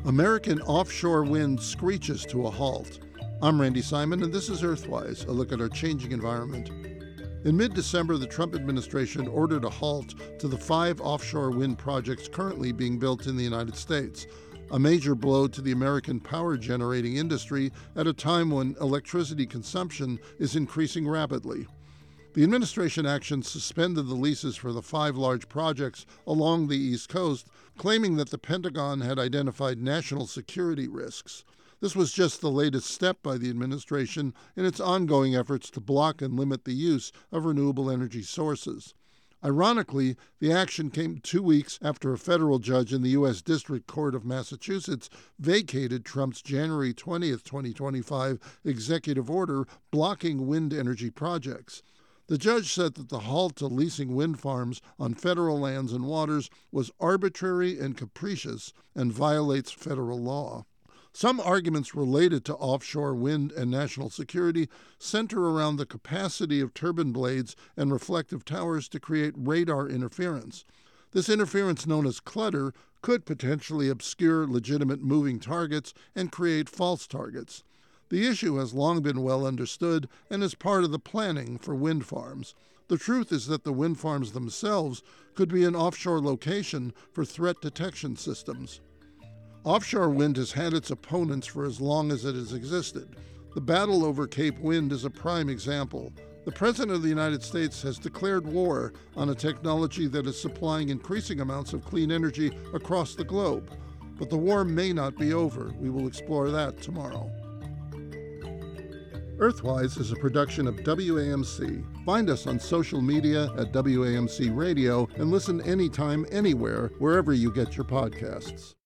American offshore wind screeches to a halt. I'm Randy Simon, and this is Earthwise, a look at our changing environment. In mid-December, the Trump administration ordered a halt to the 5 offshore wind projects currently being built in the United States, a major blow to the American power generating industry at a time when electricity consumption is increasing rapidly. The administration action suspended the leases for the 5 large projects along the East Coast, claiming that the Pentagon had identified national security risks. This was just the latest step by the administration in its ongoing efforts to block and limit the use of renewable energy sources. Ironically, the action came 2 weeks after a federal judge in the U.S. District Court of Massachusetts vacated Trump's January 20, 2025 executive order blocking wind energy projects. The judge said that the halt to leasing wind farms on federal lands and waters was arbitrary and capricious and violates federal law. Some arguments related to offshore wind and national security center around the capacity of turbine blades and reflective towers to create radar interference. This interference, known as clutter, could potentially obscure legitimate moving targets and create false targets. The issue has long been well understood and is part of the planning for wind farms. The truth is that the wind farms themselves could be an offshore location for threat detection systems. Offshore wind has had its opponents for as long as it has existed. The battle over Cape Wind is a prime example. The President of the United States has declared war on a technology that is supplying increasing amounts of clean energy across the globe. But the war may not be over. We will explore that tomorrow. Earthwise is a production of WAMC. Find us on social media at WAMC Radio and listen anytime, anywhere, wherever you get your podcasts.